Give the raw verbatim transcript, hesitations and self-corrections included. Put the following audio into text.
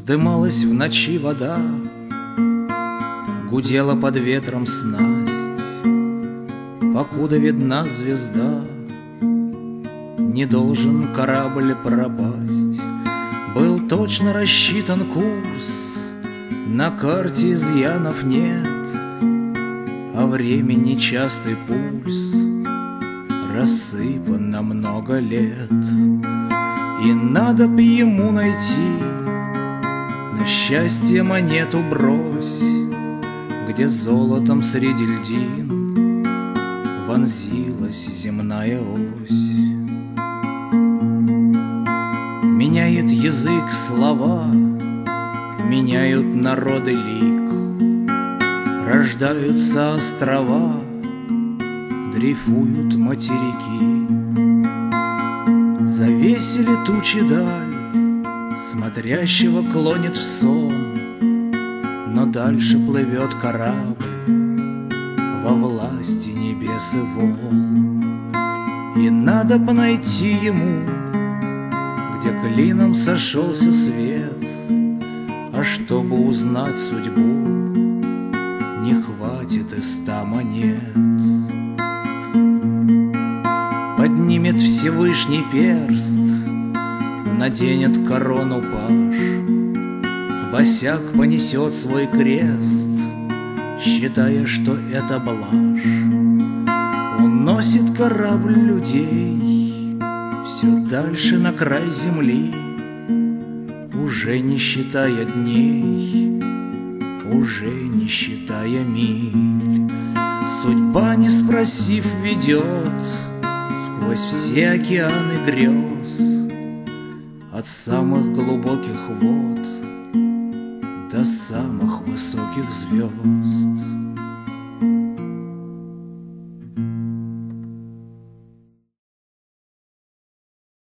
Вздымалась в ночи вода, гудела под ветром снасть, покуда видна звезда, не должен корабль пропасть. Был точно рассчитан курс, на карте изъянов нет, а времени частый пульс рассыпан на много лет. И надо б ему найти на счастье монету брось, где золотом среди льдин вонзилась земная ось. Меняет язык слова, меняют народы лик, рождаются острова, дрейфуют материки. Завесили тучи даль, смотрящего клонит в сон, но дальше плывет корабль во власти небес и волн. И надо бы найти ему, где клином сошелся свет, а чтобы узнать судьбу, не хватит и ста монет. Поднимет Всевышний перст, наденет корону паж, босяк понесет свой крест, считая, что это блажь. Уносит корабль людей все дальше на край земли, уже не считая дней, уже не считая миль. Судьба, не спросив, ведет сквозь все океаны грез, от самых глубоких вод до самых высоких звезд.